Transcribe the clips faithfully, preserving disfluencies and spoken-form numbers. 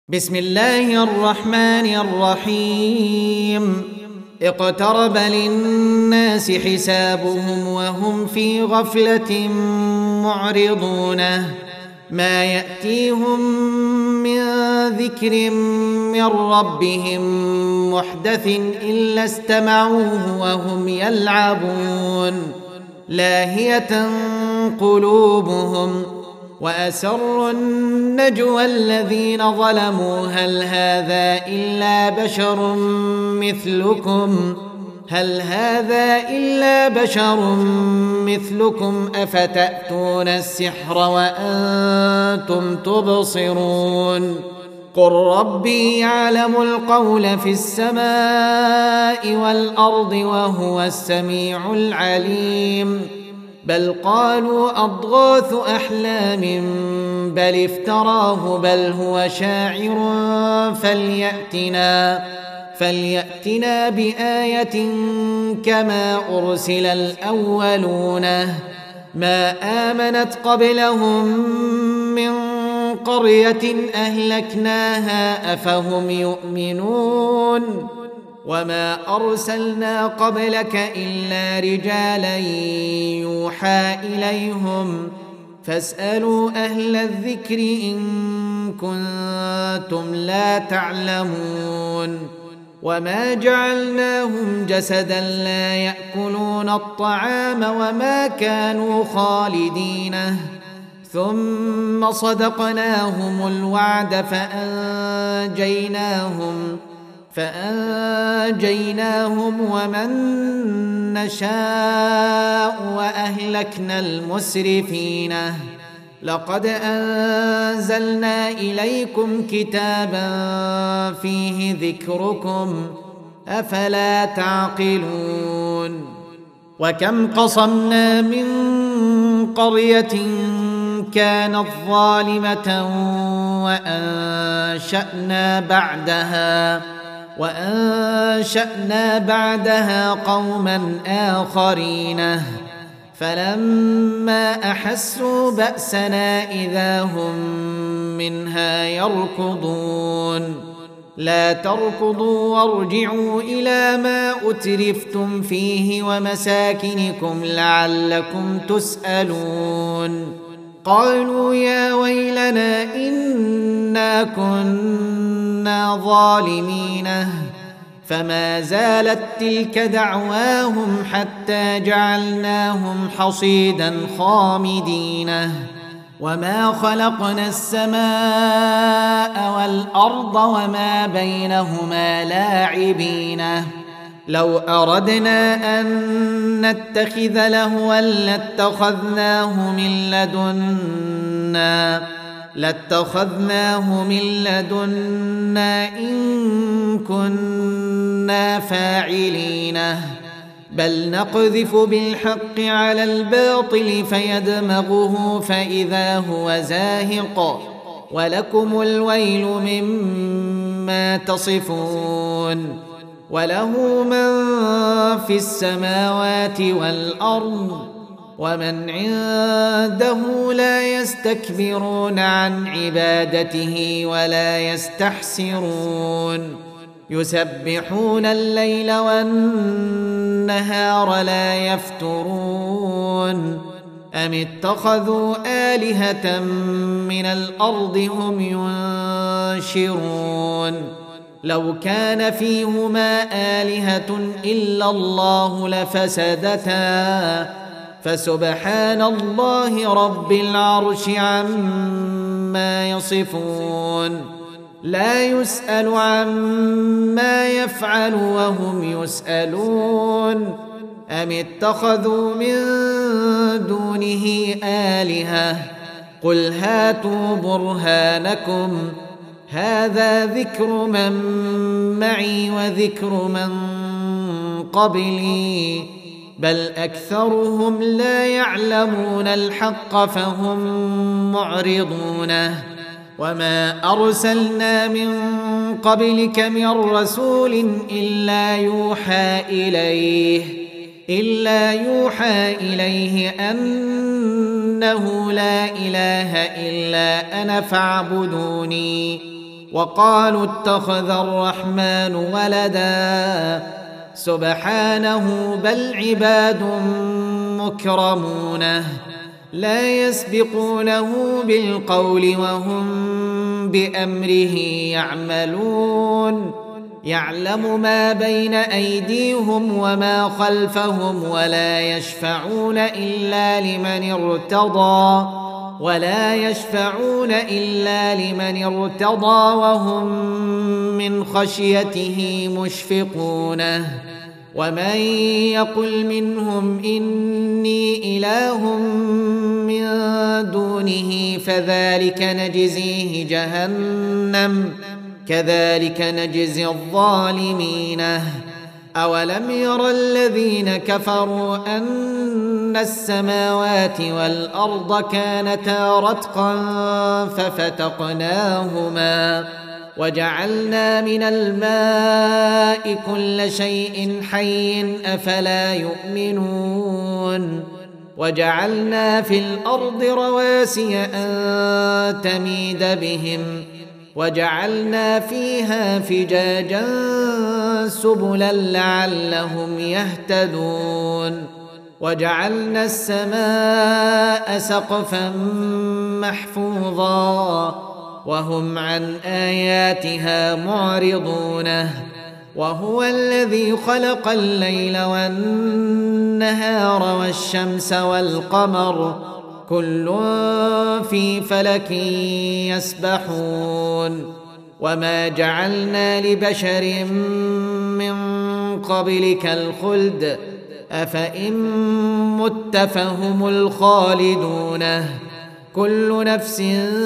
بسم الله الرحمن الرحيم اقترب للناس حسابهم وهم في غفلة معرضون ما يأتيهم من ذكر من ربهم محدث إلا استمعوه وهم يلعبون لاهية قلوبهم وأسروا النجوى الذين ظلموا هل هذا إلا بشر مثلكم هل هذا إلا بشر مثلكم أفتأتون السحر وأنتم تبصرون قل ربي يعلم القول في السماء والأرض وهو السميع العليم بل قالوا أضغاث أحلام بل افتراه بل هو شاعر فليأتنا فليأتنا بآية كما أرسل الأولون ما آمنت قبلهم من قرية أهلكناها أفهم يؤمنون وما أرسلنا قبلك إلا رجالا يوحى إليهم فاسألوا أهل الذكر إن كنتم لا تعلمون وما جعلناهم جسدا لا يأكلون الطعام وما كانوا خالدينه ثم صدقناهم الوعد فأنجيناهم فأنجيناهم ومن نشاء وأهلكنا المسرفين لقد أنزلنا إليكم كتابا فيه ذكركم أفلا تعقلون وكم قصمنا من قرية كانت ظالمة وأنشأنا بعدها وأنشأنا بعدها قوما آخرين فلما أحسوا بأسنا إذا هم منها يركضون لا تركضوا وارجعوا إلى ما أترفتم فيه ومساكنكم لعلكم تسألون قالوا يا ويلنا إنا كنا ظالمين فما زالت تلك دعواهم حتى جعلناهم حصيدا خامدين وما خلقنا السماء والأرض وما بينهما لاعبين لو أردنا أن نتخذ لهوا لاتخذناه من لدنا لاتخذناه من لدنا إن كنا فاعلين بل نقذف بالحق على الباطل فيدمغه فإذا هو زاهق ولكم الويل مما تصفون وله من في السماوات والأرض ومن عنده لا يستكبرون عن عبادته ولا يستحسرون يسبحون الليل والنهار لا يفترون أم اتخذوا آلهة من الأرض هم ينشرون لو كان فيهما آلهة إلا الله لفسدتا فسبحان الله رب العرش عما يصفون لا يسأل عما يفعل وهم يسألون أم اتخذوا من دونه آلهة قل هاتوا برهانكم هذا ذكر من معي وذكر من قبلي بل أكثرهم لا يعلمون الحق فهم معرضون وما أرسلنا من قبلك من رسول إلا يوحى إليه إلا يوحى إليه أنه لا إله إلا أنا فاعبدوني وقالوا اتخذ الرحمن ولدا سبحانه بل عباد مكرمون لا يسبقونه بالقول وهم بأمره يعملون يعلم ما بين أيديهم وما خلفهم ولا يشفعون إلا لمن ارتضى ولا يشفعون إلا لمن ارتضى وهم من خشيته مشفقون ومن يقل منهم إني إله من دونه فذلك نجزيه جهنم كذلك نجزي الظالمين أولم ير الذين كفروا أن السماوات والأرض كانتا رتقا ففتقناهما وجعلنا من الماء كل شيء حي أفلا يؤمنون وجعلنا في الأرض رواسي أن تميد بهم وجعلنا فيها فجاجا سبلا لعلهم يهتدون وجعلنا السماء سقفا محفوظا وهم عن آياتها معرضون وهو الذي خلق الليل والنهار والشمس والقمر كل في فلك يسبحون وما جعلنا لبشر من قبلك الخلد أفإن مت فهم الخالدون كل نفس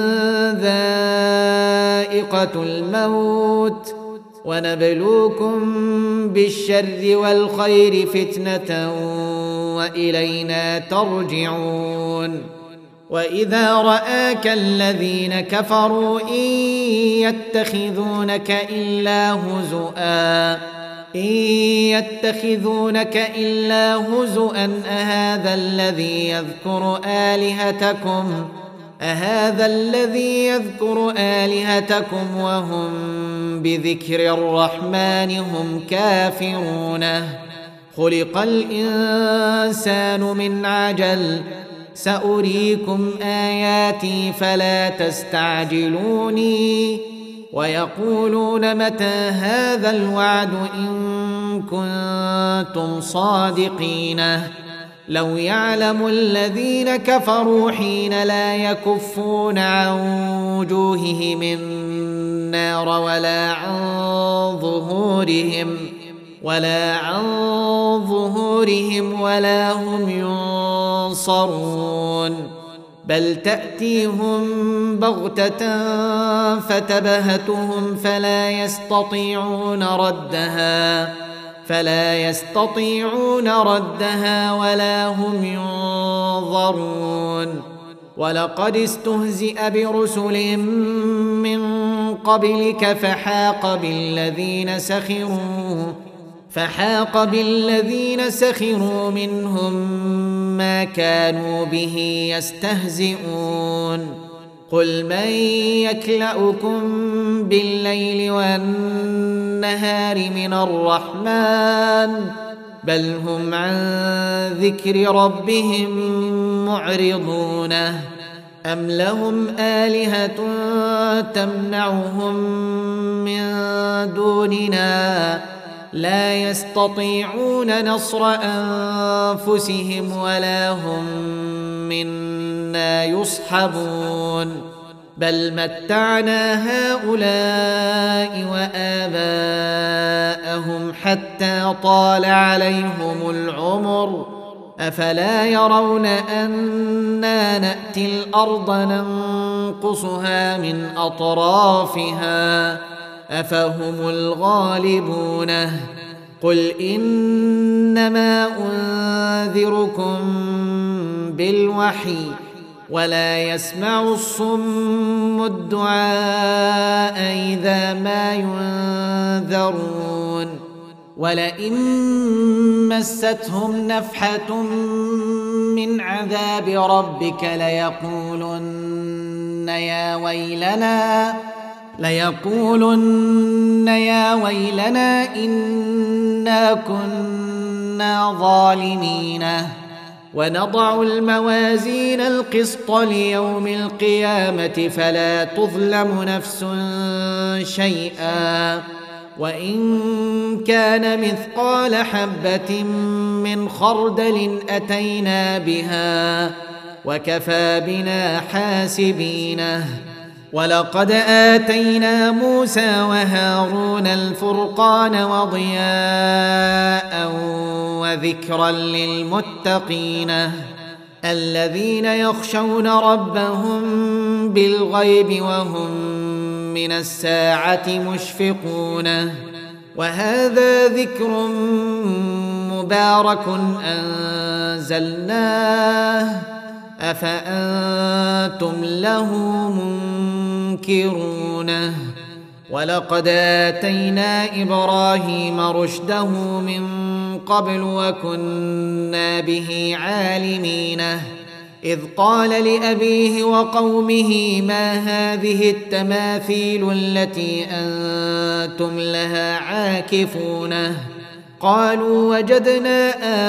ذائقة الموت ونبلوكم بالشر والخير فتنة وإلينا ترجعون وإذا رآك الذين كفروا إن يتخذونك إلا هزؤا إن يتخذونك إلا هزؤا أهذا الذي يذكر آلهتكم أهذا الذي يذكر آلهتكم وهم بذكر الرحمن هم كافرون خلق الإنسان من عجل سأريكم آياتي فلا تستعجلوني ويقولون متى هذا الوعد إن كنتم صادقين لو يعلم الذين كفروا حين لا يكفون عن وجوههم النار ولا عن ظهورهم ولا عن ظهورهم ولا هم ينصرون بل تأتيهم بغتة فتبهتهم فلا يستطيعون ردها فلا يستطيعون ردها ولا هم ينظرون ولقد استهزئ برسل من قبلك فحاق بالذين سخروا فحاق بالذين سخروا منهم ما كانوا به يستهزئون قل من يكلؤكم بالليل والنهار من الرحمن بل هم عن ذكر ربهم معرضون أم لهم آلهة تمنعهم من دوننا لا يستطيعون نصر أنفسهم ولا هم منا يصحبون بل متعنا هؤلاء وآباءهم حتى طال عليهم العمر أفلا يرون أنا نأتي الأرض ننقصها من أطرافها أفهم الغالبون قل إنما أنذركم بالوحي ولا يسمع الصم الدعاء إذا ما ينذرون ولئن مستهم نفحة من عذاب ربك ليقولن يا ويلنا ليقولن يا ويلنا إنا كنا ظالمين ونضع الموازين القسط ليوم القيامة فلا تظلم نفس شيئا وإن كان مثقال حبة من خردل أتينا بها وكفى بنا حاسبين ولقد آتينا موسى وهارون الفرقان وضياء وذكرا للمتقين الذين يخشون ربهم بالغيب وهم من الساعة مشفقون وهذا ذكر مبارك أنزلناه أفأنتم له منكرون ولقد آتينا إبراهيم رشده من قبل وكنا به عالمين إذ قال لأبيه وقومه ما هذه التماثيل التي أنتم لها عاكفون قالوا وجدنا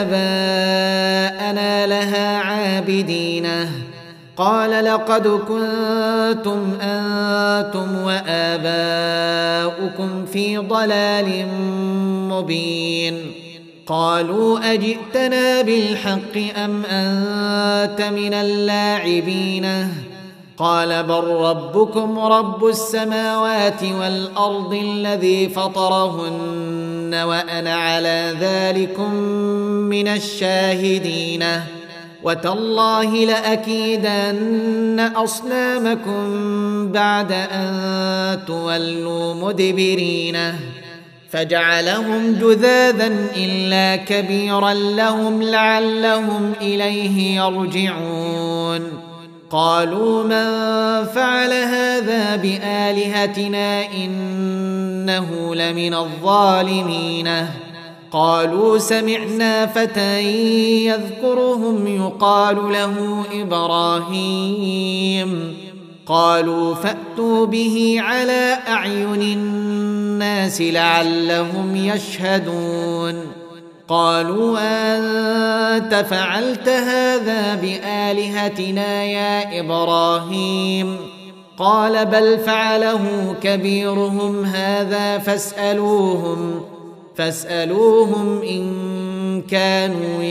آباءنا لها عابدين قال لقد كنتم أنتم وآباؤكم في ضلال مبين قالوا أجئتنا بالحق أم أنت من اللاعبين قال بل ربكم رب السماوات والأرض الذي فطرهن وأنا على ذلكم من الشاهدين وتالله لأكيدن أصنامكم بعد أن تولوا مدبرين فجعلهم جذاذا إلا كبيرا لهم لعلهم إليه يرجعون قالوا من فعل هذا بآلهتنا إنه لمن الظالمين قالوا سمعنا فتى يذكرهم يقال له إبراهيم قالوا فأتوا به على أعين الناس لعلهم يشهدون قالوا أنت فعلت هذا بآلهتنا يا إبراهيم قال بل فعله كبيرهم هذا فاسألوهم فاسألوهم إن كانوا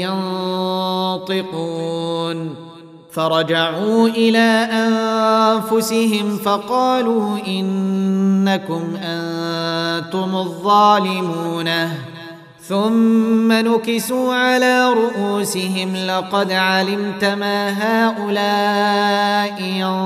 ينطقون فرجعوا إلى أنفسهم فقالوا إنكم أنتم الظالمون ثم نكسوا على رؤوسهم لقد علمت ما هؤلاء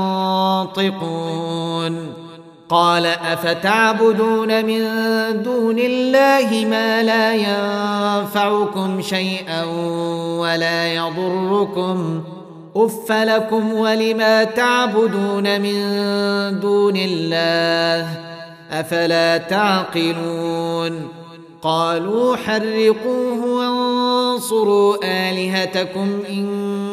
ينطقون قال أفتعبدون من دون الله ما لا ينفعكم شيئا ولا يضركم أف لكم ولما تعبدون من دون الله أفلا تعقلون قالوا حرقوه وانصروا آلهتكم إن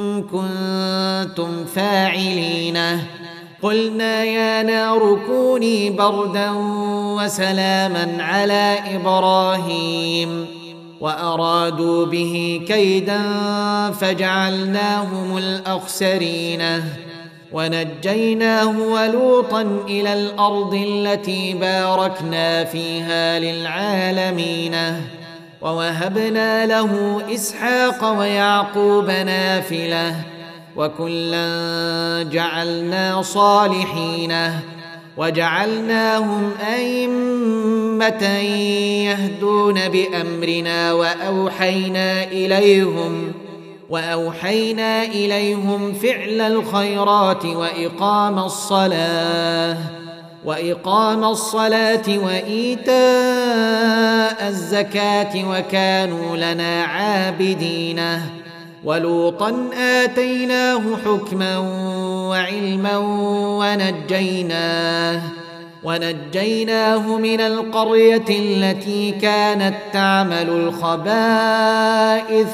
كنتم فاعلين قلنا يا نار كوني بردا وسلاما على إبراهيم وأرادوا به كيدا فجعلناهم الأخسرين ونجيناه ولوطا إلى الأرض التي باركنا فيها للعالمين ووهبنا له إسحاق ويعقوب نافلة وكلا جعلنا صالحين وجعلناهم أئمة يهدون بأمرنا وأوحينا إليهم وأوحينا إليهم فعل الخيرات وإقام الصلاة وإقام الصلاة وإيتاء الزكاة وكانوا لنا عابدين ولوطا آتيناه حكما وعلما ونجيناه ونجيناه من القرية التي كانت تعمل الخبائث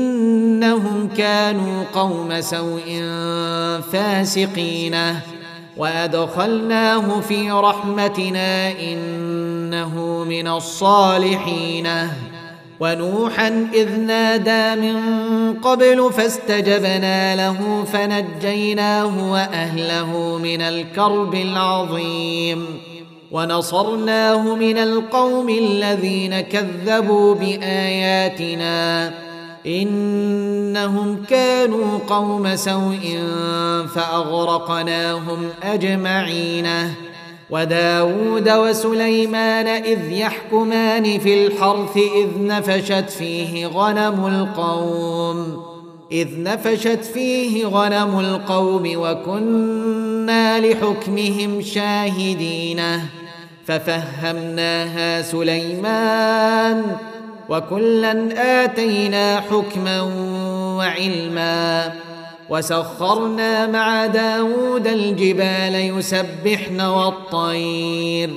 إنهم كانوا قوم سوء فاسقين وأدخلناه في رحمتنا إنه من الصالحين. ونوحا إذ نادى من قبل فاستجبنا له فنجيناه وأهله من الكرب العظيم ونصرناه من القوم الذين كذبوا بآياتنا إنهم كانوا قوم سوء فأغرقناهم أجمعين. وداود وسليمان إذ يحكمان في الحرث إذ نفشت فيه غنم القوم إذ نفشت فيه غنم القوم وكنا لحكمهم شاهدين ففهمناها سليمان وكلا آتينا حكما وعلما. وسخرنا مع داود الجبال يسبحن والطير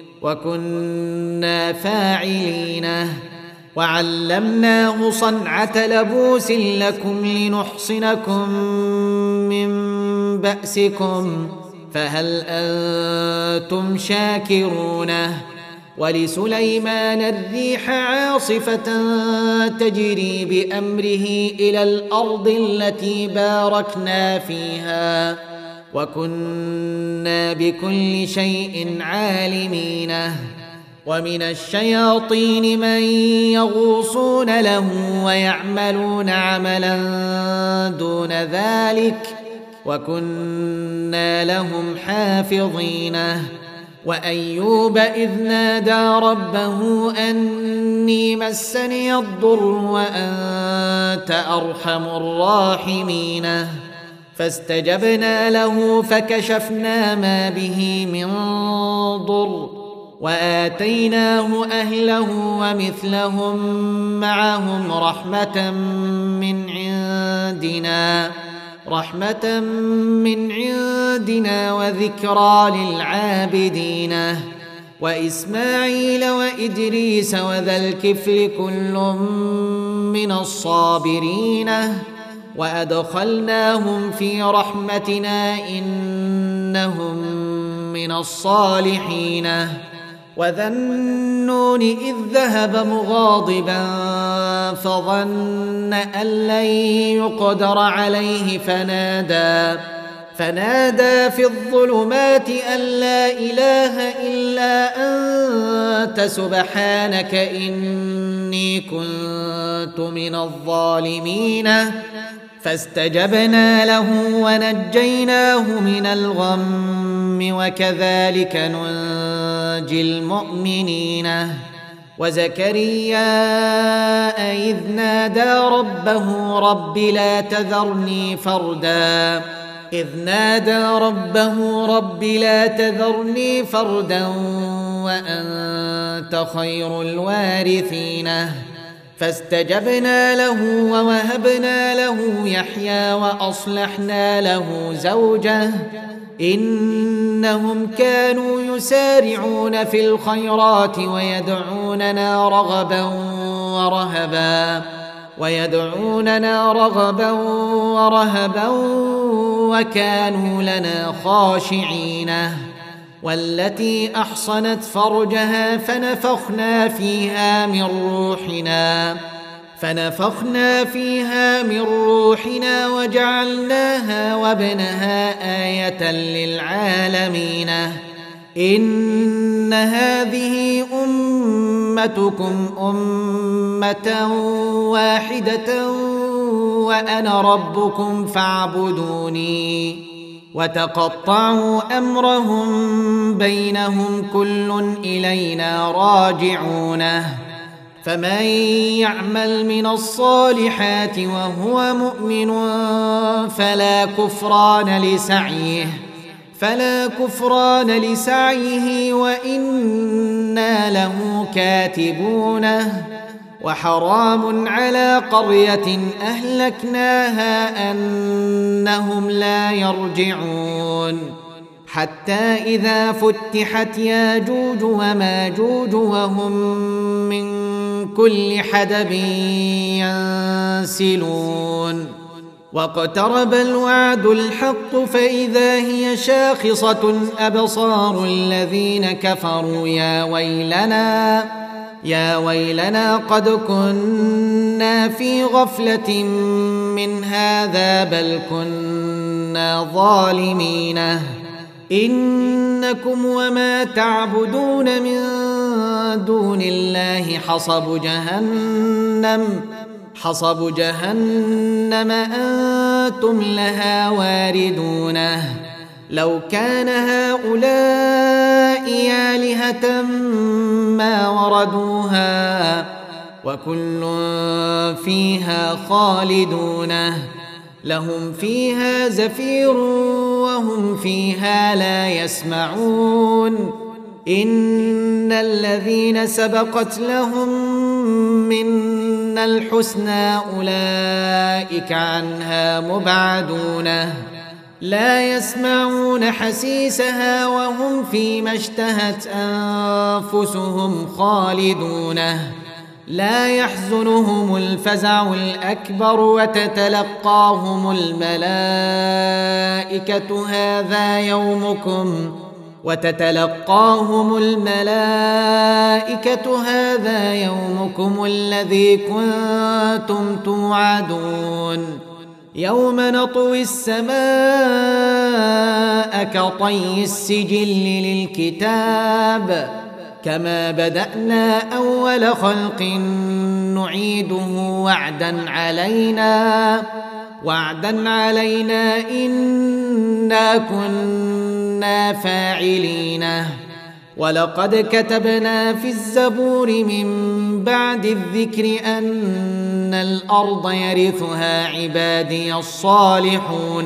وكنا فاعلين. وعلمناه صنعة لبوس لكم لنحصنكم من بأسكم فهل أنتم شاكرون. ولسليمان الريح عاصفة تجري بأمره إلى الأرض التي باركنا فيها وكنا بكل شيء عالمين. ومن الشياطين من يغوصون له ويعملون عملا دون ذلك وكنا لهم حافظين. وأيوب إذ نادى ربه أني مسني الضر وأنت أرحم الراحمين فاستجبنا له فكشفنا ما به من ضر وآتيناه أهله ومثلهم معهم رحمة من عندنا رحمة من عندنا وذكرى للعابدين. وإسماعيل وإدريس وذا الكفل كل من الصابرين وأدخلناهم في رحمتنا إنهم من الصالحين. وذا النون إذ ذهب مغاضبا فظن أن لن يقدر عليه فنادى فنادى في الظلمات أن لا إله إلا أنت سبحانك إني كنت من الظالمين فاستجبنا له ونجيناه من الغم وكذلك ننجي المؤمنين. وزكريا إذ نادى ربه رب لا تذرني فردا إذ نادى ربه رب لا تذرني فردا وأنت خير الوارثين فاستجبنا له ووهبنا له يحيى وأصلحنا له زوجه إنهم كانوا يسارعون في الخيرات ويدعوننا رغبا ورهبا ويدعوننا رغبا ورهبا وكانوا لنا خاشعين. والتي أحصنت فرجها فنفخنا فيها من روحنا فنفخنا فيها من روحنا وجعلناها وابنها آية للعالمين. إن هذه أمتكم أمة واحدة وأنا ربكم فاعبدوني. وتقطعوا أمرهم بينهم كل إلينا راجعونه. فمن يعمل من الصالحات وهو مؤمن فلا كفران لسعيه فلا كفران لسعيه وإنا له كاتبونه. وحرام على قرية أهلكناها أنهم لا يرجعون حتى إذا فتحت ياجوج وماجوج وهم من كل حدب ينسلون. واقترب الوعد الحق فإذا هي شاخصة أبصار الذين كفروا يا ويلنا يا ويلنا قد كنا في غفلة من هذا بل كنا ظالمين إنكم وما تعبدون من دون الله حصب جهنم حصب جهنم أنتم لها واردون لو كان هؤلاء آلهة ما وردوها وكل فيها خالدون لهم فيها زفير وهم فيها لا يسمعون إن الذين سبقت لهم منا الحسنى أولئك عنها مبعدون لا يسمعون حسيسها وهم فيما اشتهت أنفسهم خالدون لا يحزنهم الفزع الأكبر وتتلقاهم الملائكة هذا يومكم وتتلقاهم الملائكة هذا يومكم الذي كنتم توعدون يوم نطوي السماء كطي السجل للكتاب كما بدأنا أول خلق نعيده وعدا علينا وعدا علينا إنا كنا فاعلين ولقد كتبنا في الزبور من بعد الذكر أن الأرض يرثها عبادي الصالحون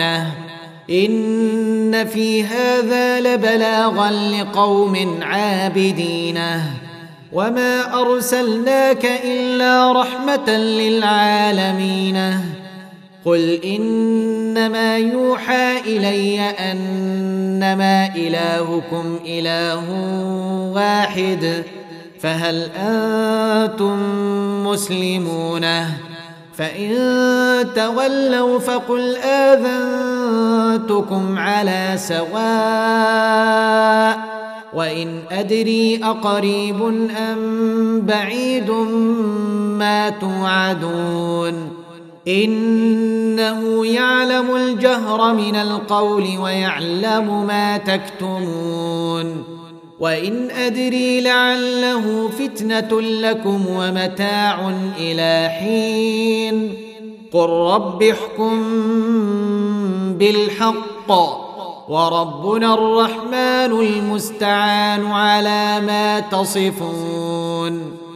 إن في هذا لبلاغا لقوم عابدين وما أرسلناك إلا رحمة للعالمين قل إنما يوحى إلي أنما إلهكم إله واحد فهل أنتم مسلمون فإن تولوا فقل آذنتكم على سواء وإن أدري أقريب أم بعيد ما توعدون إنه يعلم الجهر من القول ويعلم ما تكتمون وإن أدري لعله فتنة لكم ومتاع إلى حين قل رب احكم بالحق وربنا الرحمن المستعان على ما تصفون.